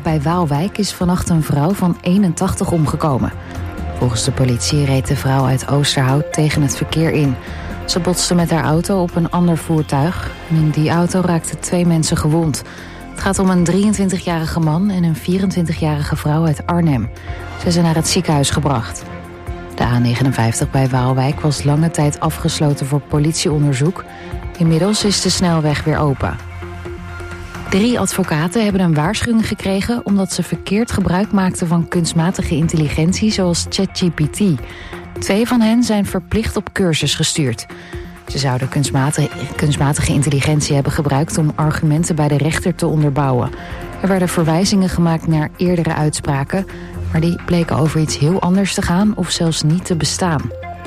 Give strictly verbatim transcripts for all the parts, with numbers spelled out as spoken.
bij Waalwijk is vannacht een vrouw van eenentachtig omgekomen. Volgens de politie reed de vrouw uit Oosterhout tegen het verkeer in. Ze botste met haar auto op een ander voertuig. En in die auto raakten twee mensen gewond. Het gaat om een drieëntwintigjarige man en een vierentwintigjarige vrouw uit Arnhem. Ze zijn naar het ziekenhuis gebracht. De A negenenvijftig bij Waalwijk was lange tijd afgesloten voor politieonderzoek. Inmiddels is de snelweg weer open. Drie advocaten hebben een waarschuwing gekregen omdat ze verkeerd gebruik maakten van kunstmatige intelligentie zoals ChatGPT. Twee van hen zijn verplicht op cursus gestuurd. Ze zouden kunstmatige, kunstmatige intelligentie hebben gebruikt om argumenten bij de rechter te onderbouwen. Er werden verwijzingen gemaakt naar eerdere uitspraken, maar die bleken over iets heel anders te gaan of zelfs niet te bestaan.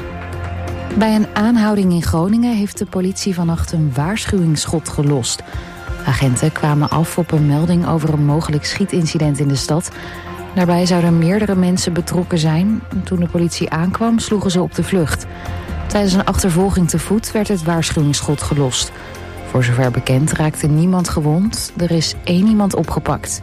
Bij een aanhouding in Groningen heeft de politie vannacht een waarschuwingsschot gelost. Agenten kwamen af op een melding over een mogelijk schietincident in de stad. Daarbij zouden meerdere mensen betrokken zijn. Toen de politie aankwam, sloegen ze op de vlucht. Tijdens een achtervolging te voet werd het waarschuwingsschot gelost. Voor zover bekend raakte niemand gewond. Er is één iemand opgepakt.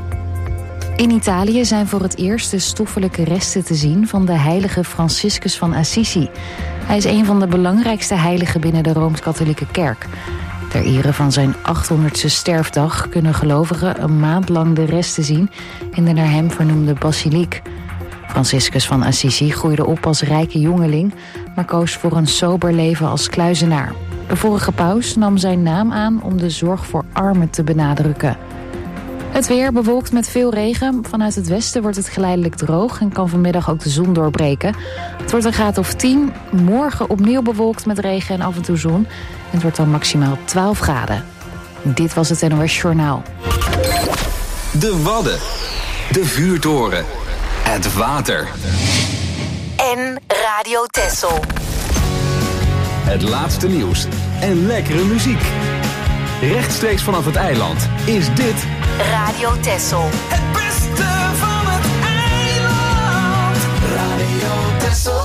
In Italië zijn voor het eerst de stoffelijke resten te zien van de heilige Franciscus van Assisi. Hij is een van de belangrijkste heiligen binnen de Rooms-Katholieke Kerk. Ter ere van zijn achthonderdste sterfdag kunnen gelovigen een maand lang de resten zien in de naar hem vernoemde basiliek. Franciscus van Assisi groeide op als rijke jongeling, maar koos voor een sober leven als kluizenaar. De vorige paus nam zijn naam aan om de zorg voor armen te benadrukken. Het weer bewolkt met veel regen. Vanuit het westen wordt het geleidelijk droog en kan vanmiddag ook de zon doorbreken. Het wordt een graad of tien. Morgen opnieuw bewolkt met regen en af en toe zon. En het wordt dan maximaal twaalf graden. Dit was het N O S Journaal. De Wadden. De vuurtoren. Het water. En Radio Texel. Het laatste nieuws en lekkere muziek. Rechtstreeks vanaf het eiland is dit Radio Texel. Het beste van het eiland. Radio Texel.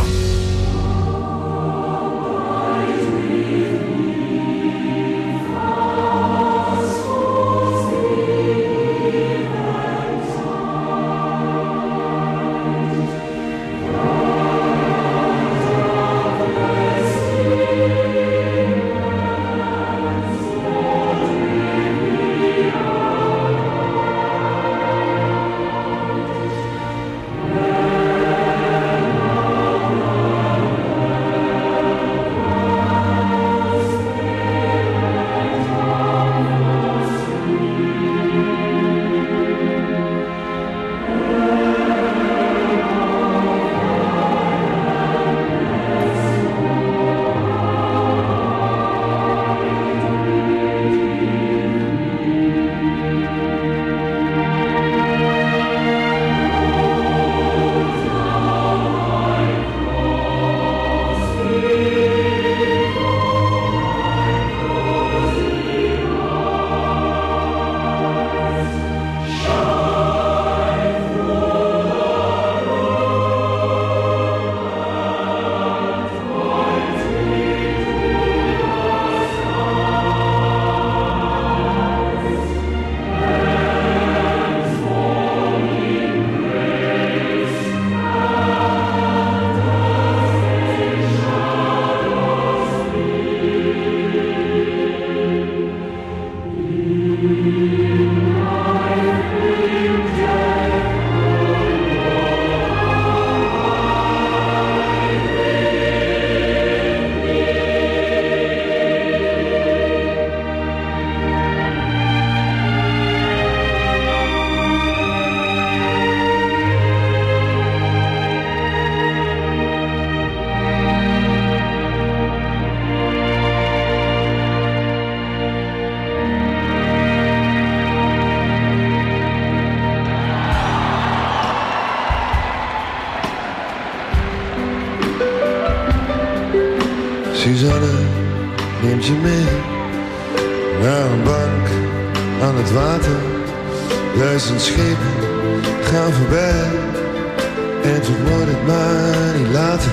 Suzanne neemt je mee naar een bank aan het water. Duizend schepen gaan voorbij en toch wordt het maar niet later.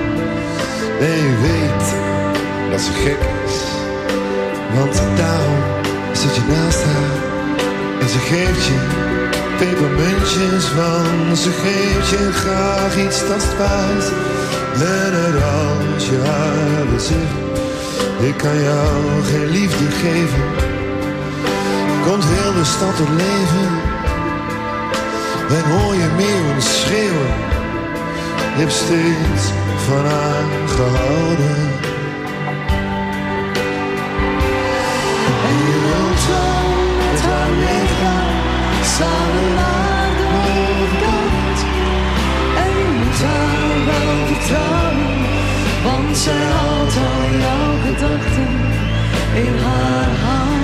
En je weet dat ze gek is, want daarom zit je naast haar en ze geeft je pepermuntjes, want ze geeft je graag iets tastbaars. En het als je haar wil zeggen, ik kan jou geen liefde geven, komt heel de stad tot leven. En hoor je meeuwen schreeuwen, je hebt steeds van haar gehouden. En je wilt wel met haar meegaan, samen naar de overkant. En je moet haar wel vertrouwen, want zij houdt al jouw gedachten in haar hand.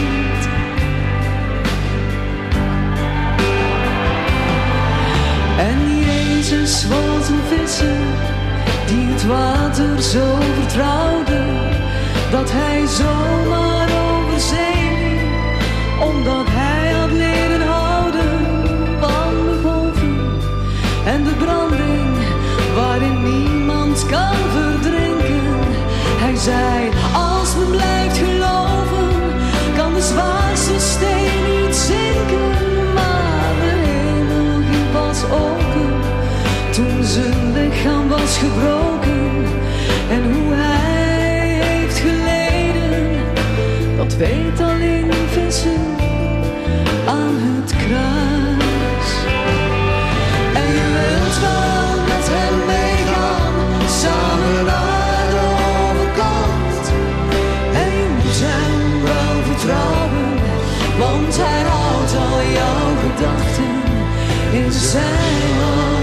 En Jezus was een visser die het water zo vertrouwde, dat hij zomaar over zee liep, omdat hij had leren houden van de golven en de branding waarin niemand kan verdrinken. Hij zei, als men blijft geloven, kan de zwaarste steen niet zinken. Maar de hemel ging pas open toen zijn lichaam was gebroken. En hoe hij heeft geleden, dat weet alleen een visser aan het kruis. En je wilt wel met hem meegaan, samen naar de overkant. En je moet hem wel vertrouwen, want hij houdt al jouw gedachten in zijn hand.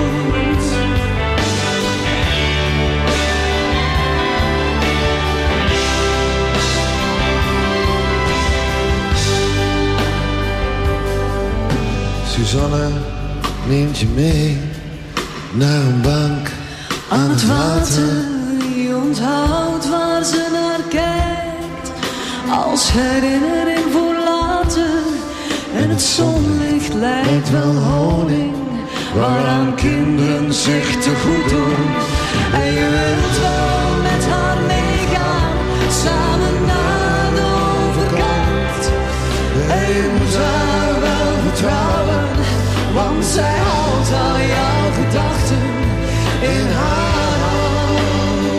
Susanne neemt je mee naar een bank aan, aan het water. Je onthoudt waar ze naar kijkt, als herinnering voor later. En het zonlicht lijkt wel honing, waaraan kinderen zich te goed doen. En je wilt wel met haar meegaan, samen naar de overkant. En je moet haar wel vertrouwen, want zij houdt al jouw gedachten in haar hand.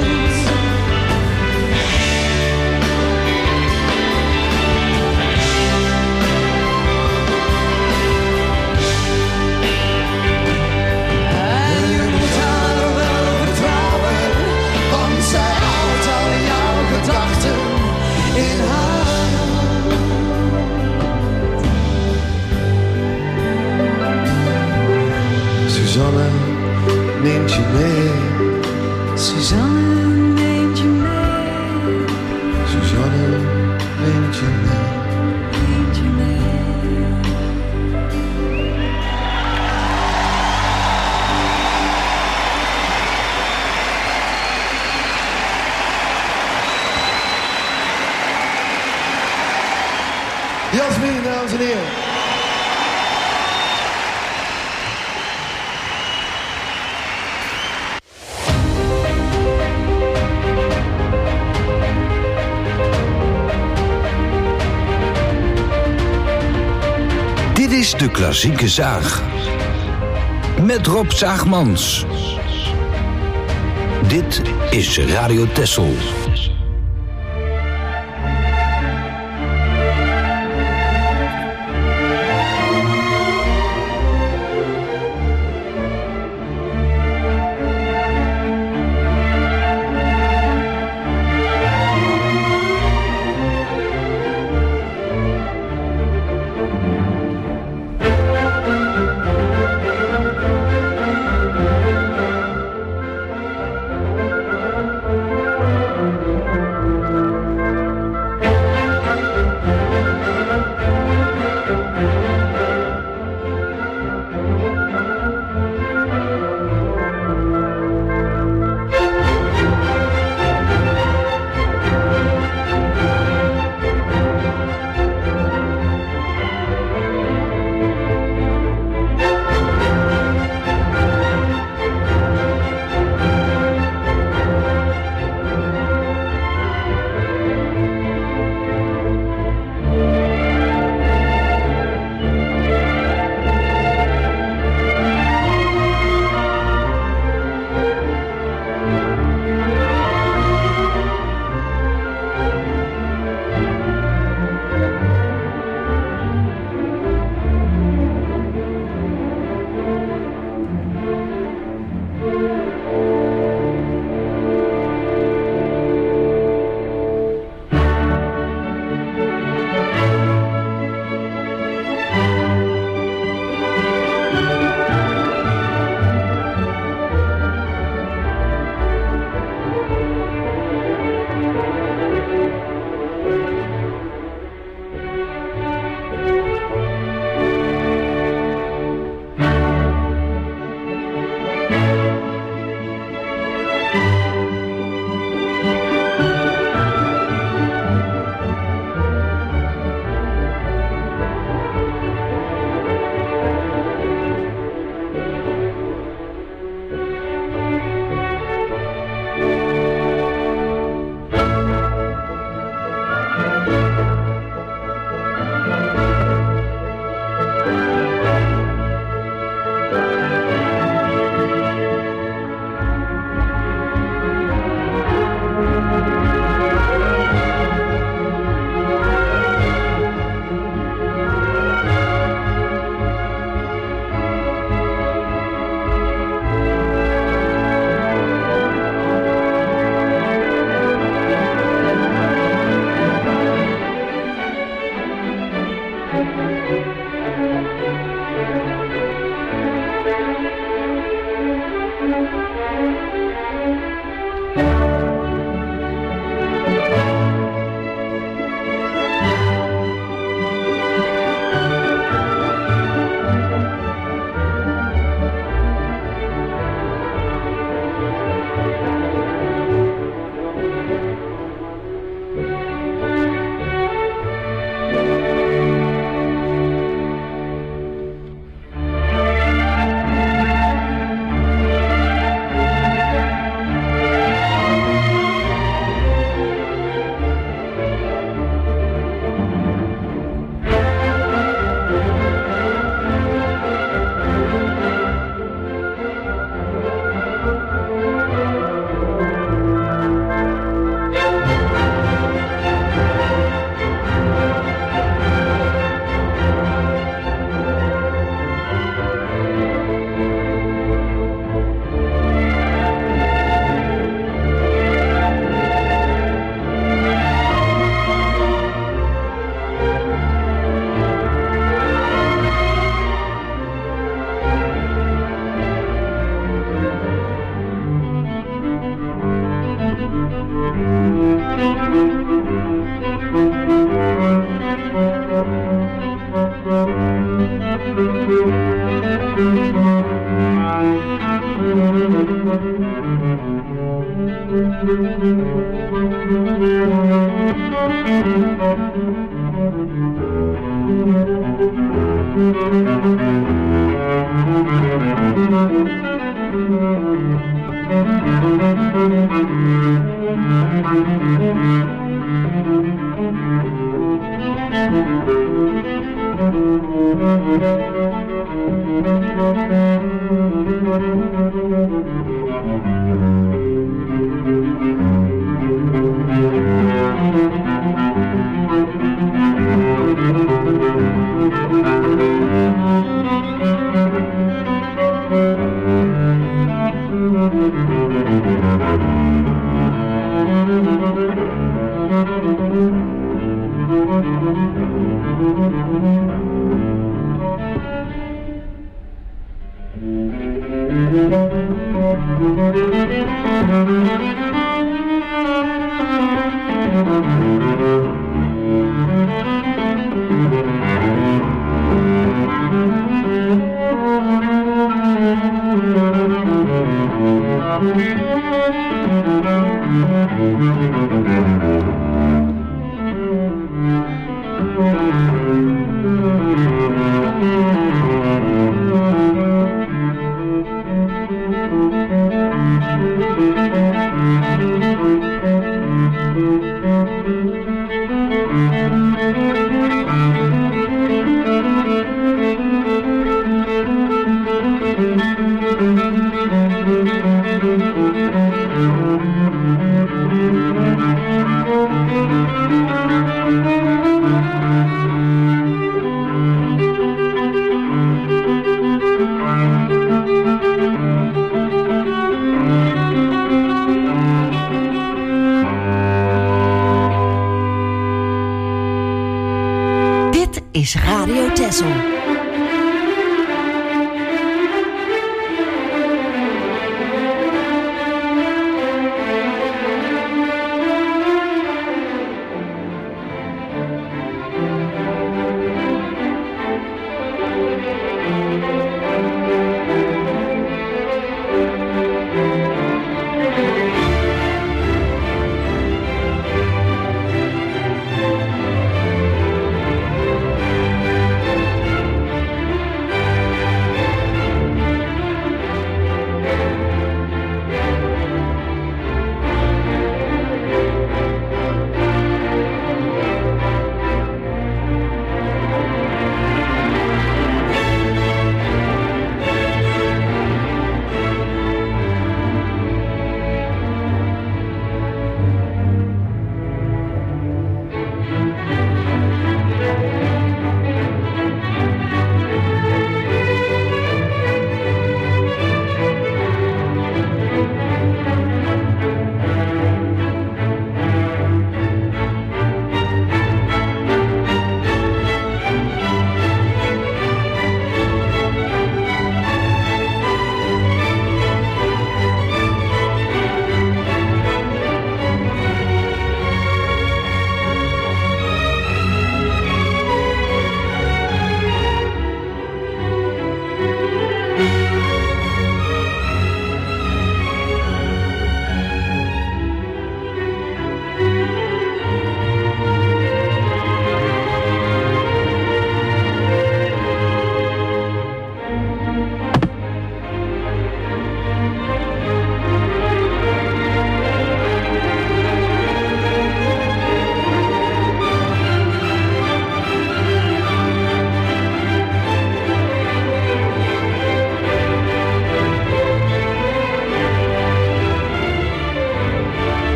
En je moet haar wel vertrouwen, want zij houdt al jouw gedachten in haar hand. Susanne neemt je mee. Suzanne neemt je mee. Susanne neemt je mee. Neemt je mee. Jasmin, dames en heren. Dit is de Klassieke Zaag. Met Rob Zaagmans. Dit is Radio Texel. Is Radio Texel.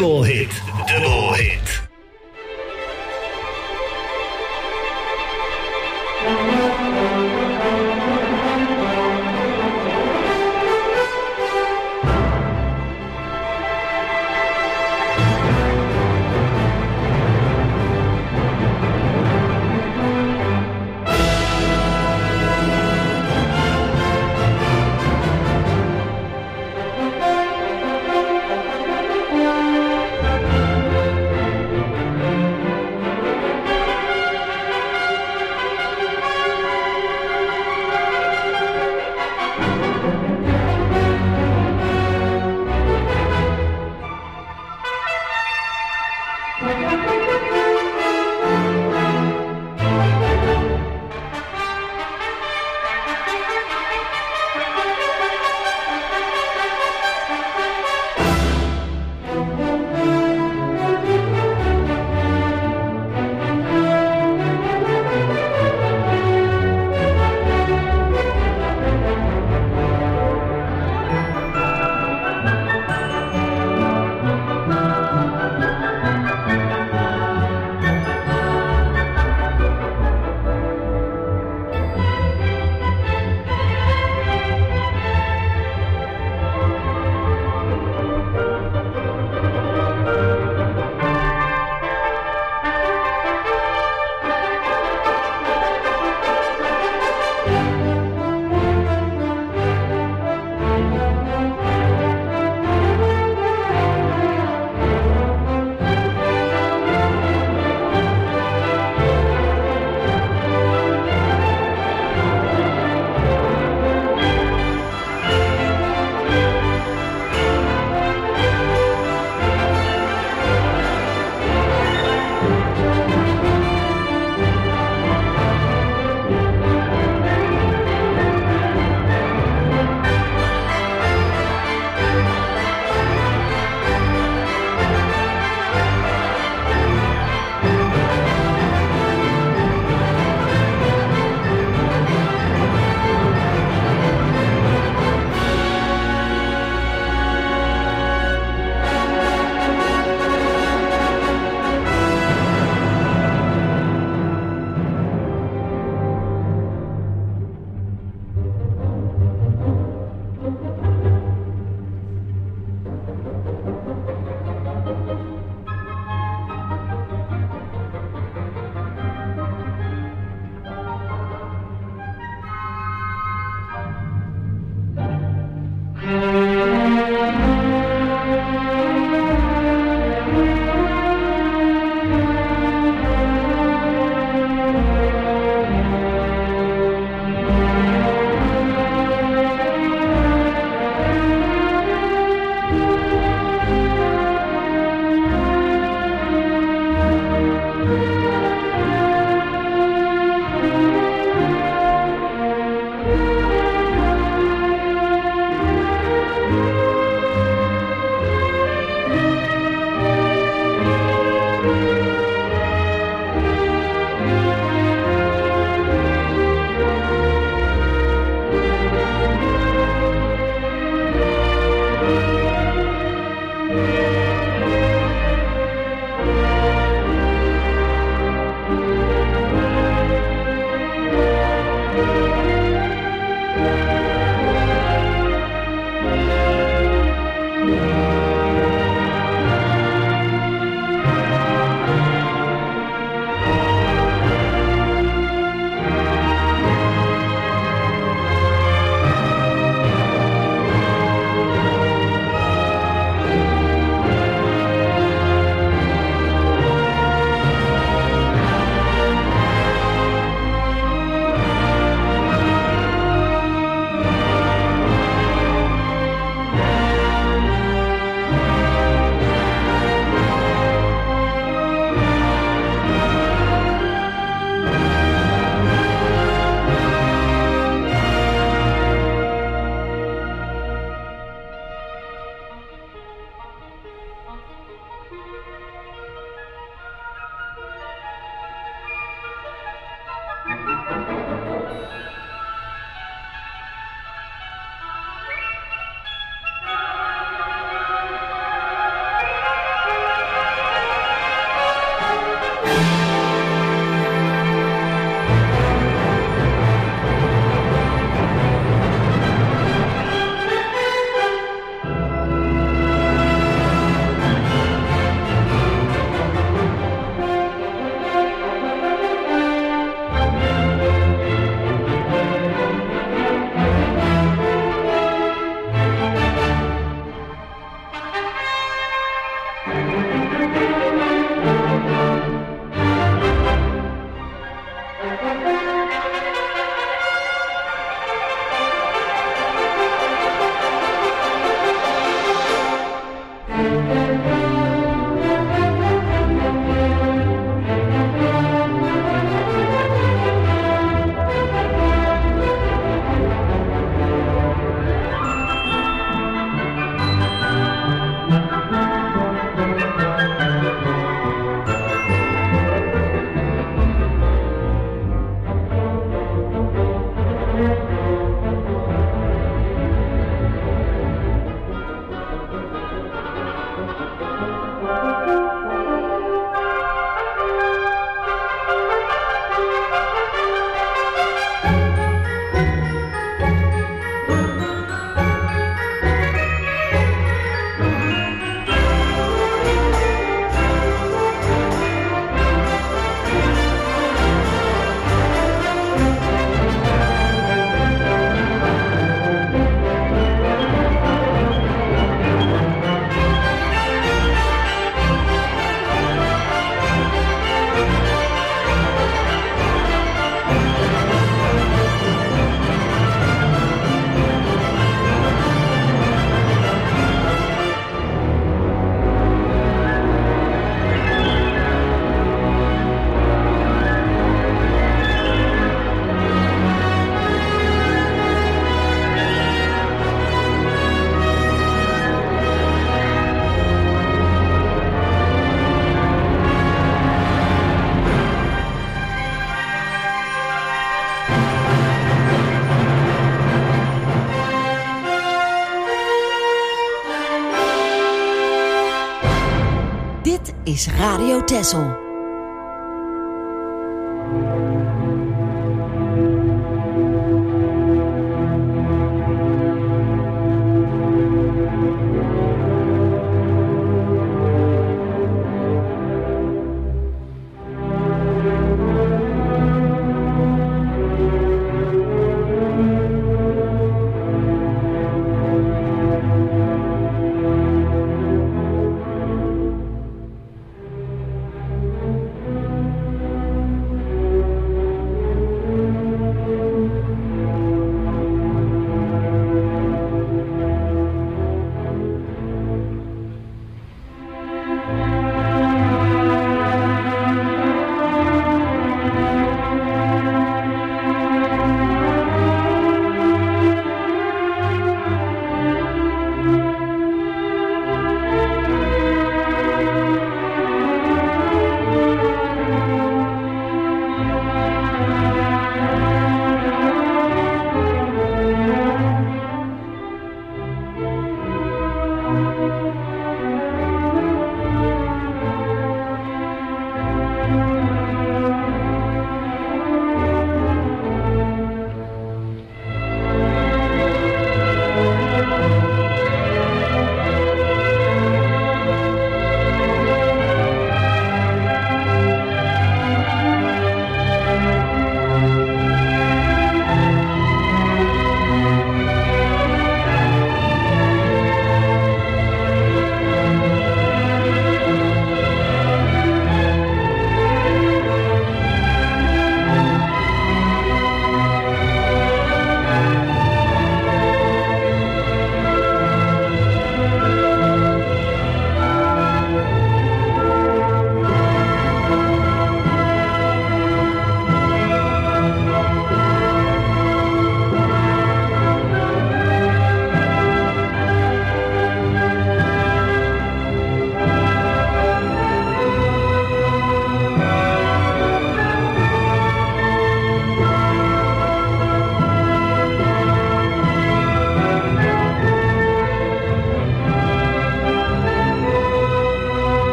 dubbelhit, dubbelhit. is Radio Texel.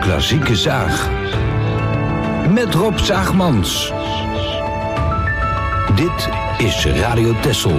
klassieke zaag. Met Rob Zaagmans. Dit is Radio Texel.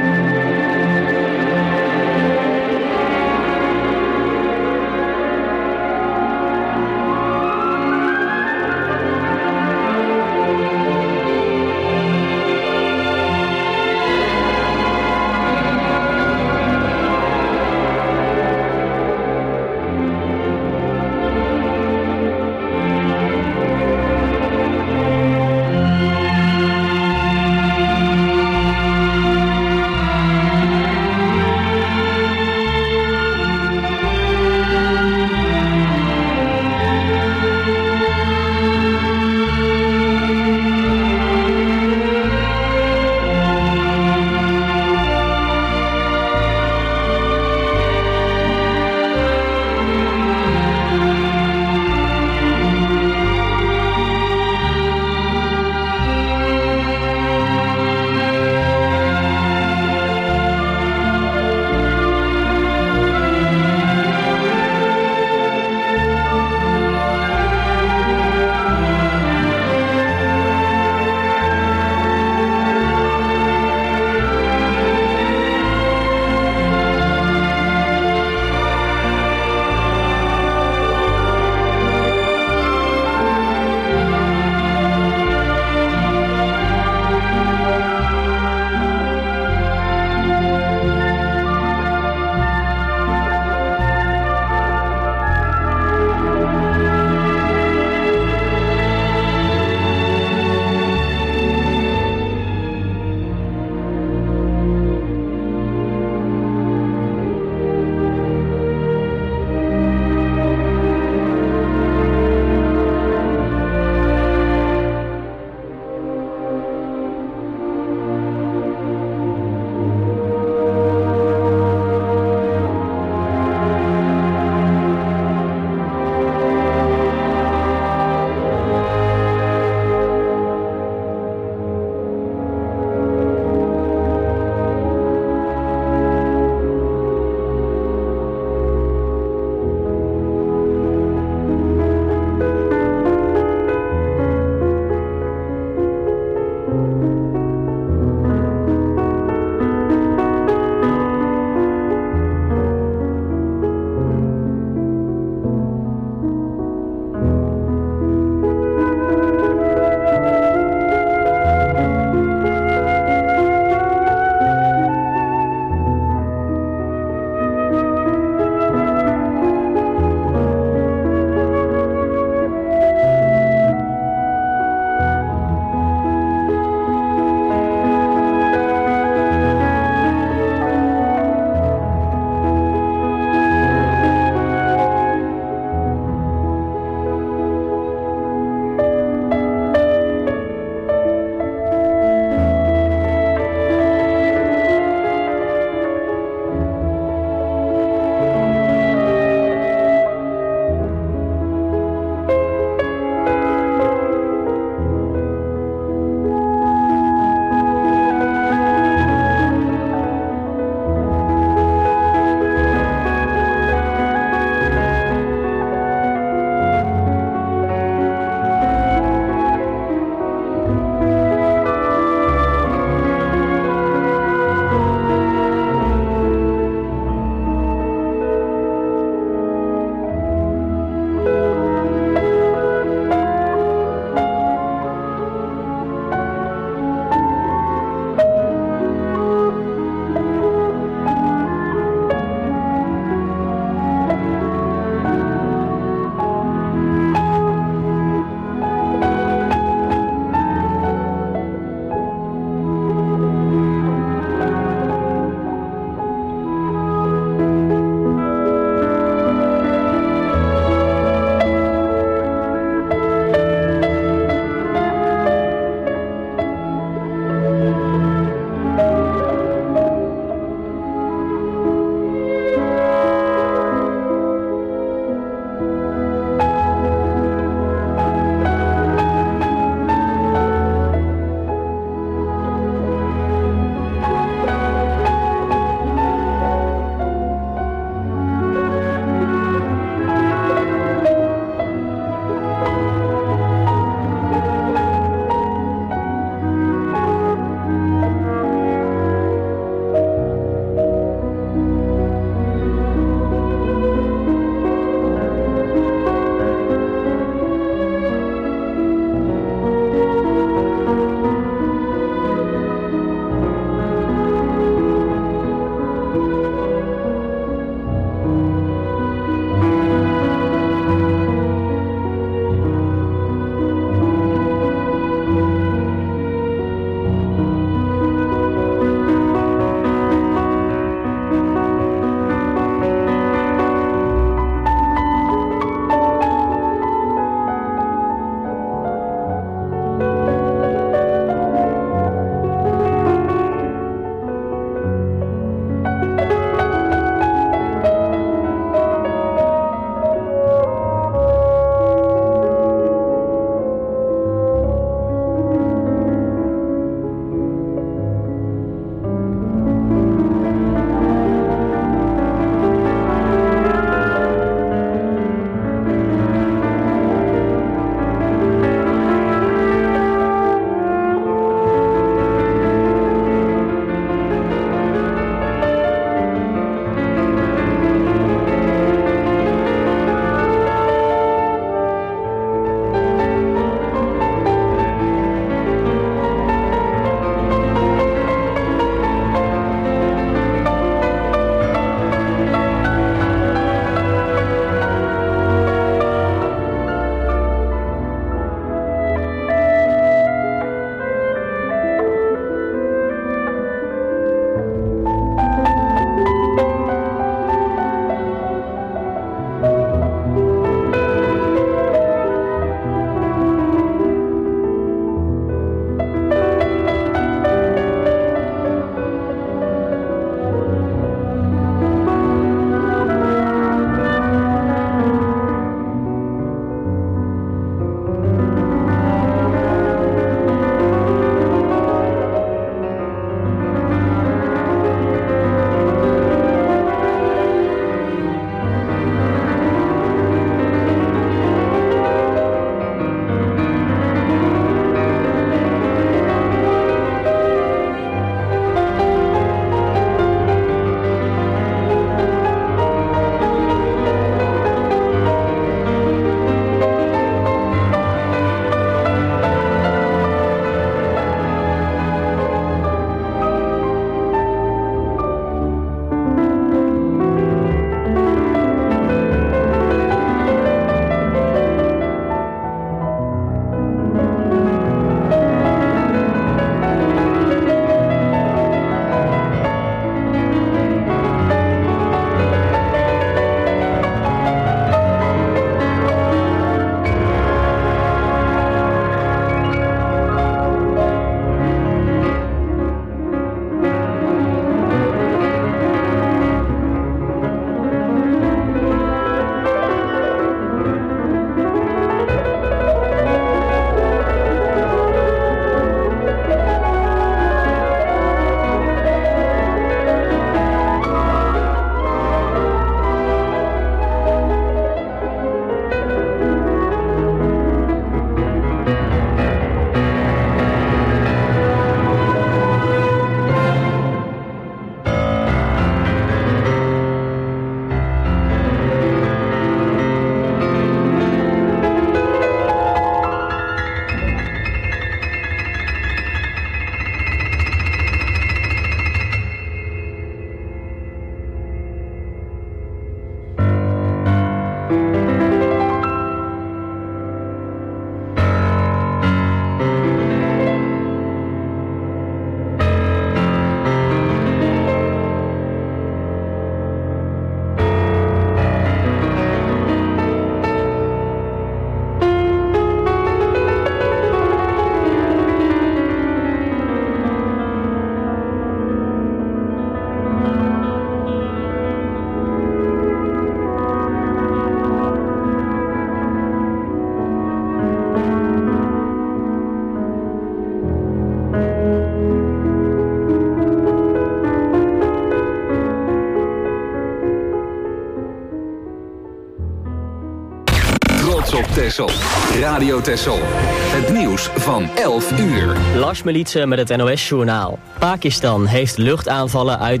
op Texel. Radio Texel. Het nieuws van elf uur. Lars Melitse met het N O S-journaal. Pakistan heeft luchtaanvallen uit